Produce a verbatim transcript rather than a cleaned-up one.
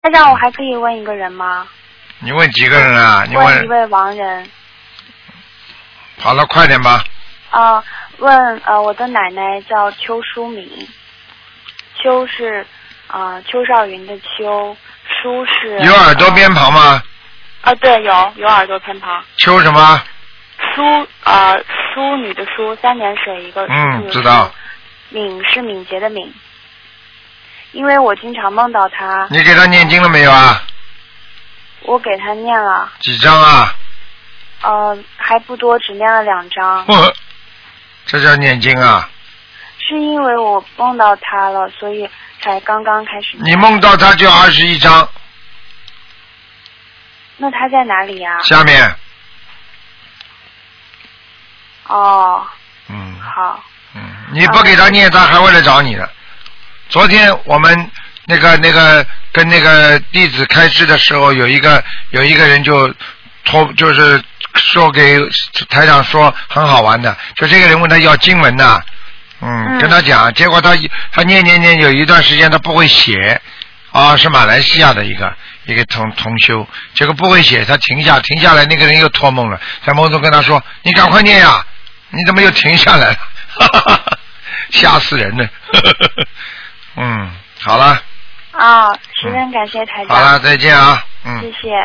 台长，我还可以问一个人吗？ 你问几个人啊？你问一位亡人。 好了，快点吧。 啊、呃，问呃，我的奶奶叫邱淑敏，邱是啊、呃、邱少云的邱，淑是有耳朵边旁吗？啊、 呃，对，有有耳朵偏旁。 邱什么？ 淑啊、呃，淑女的淑，三点水一个。 嗯，知道。 敏是敏捷的敏。因为我经常梦到他。 你给他念经了没有啊？ 我给他念了。 几张啊？ 呃，还不多，只念了两张。 这叫念经啊？ 是因为我梦到他了，所以才刚刚开始。 你梦到他就二十一张。 那他在哪里呀、啊？ 下面。 哦。 嗯。 好。 嗯，你不给他念，他还会来找你的。昨天我们那个那个跟那个弟子开示的时候，有一个有一个人就托就是说给台长说很好玩的，就这个人问他要经文呐、嗯，嗯，跟他讲，结果他他念念念有一段时间他不会写，啊，是马来西亚的一个一个同同修，结果不会写，他停下停下来，那个人又托梦了，在梦中跟他说：“你赶快念呀，你怎么又停下来了？”哈哈哈哈，吓死人了。嗯，好了。 啊、哦，十分感谢台长。 好了，再见啊。嗯。 谢谢。